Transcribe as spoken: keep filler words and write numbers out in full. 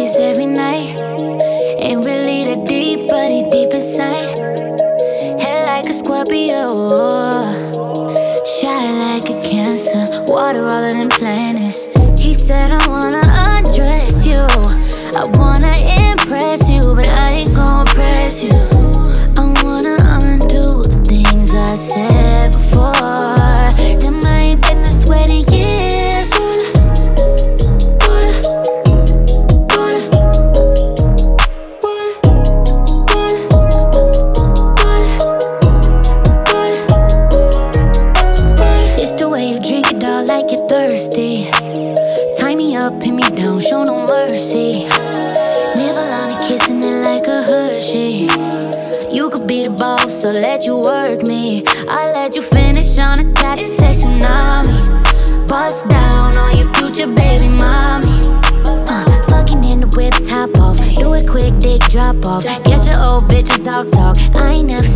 kiss every night. Ain't really that deep, but he deep inside. Head like a Scorpio, shy like a Cancer, water all than planets. He said I wanna undress you, I wanna impress you, but I ain't gon' press you. I wanna undo the things I said before. Damn, I ain't been this way in years. It's the way you drink it all like you're thirsty. Tie me up, pin me down, show no mercy. Nibble on it, kissing it like a Hershey. You could be the boss, so let you work me. I let you finish on a daddy say tsunami. Bust down on your future baby mommy. uh, Fucking in the whip, top off. Do it quick, dick drop off. Guess your old bitches all talk. I ain't never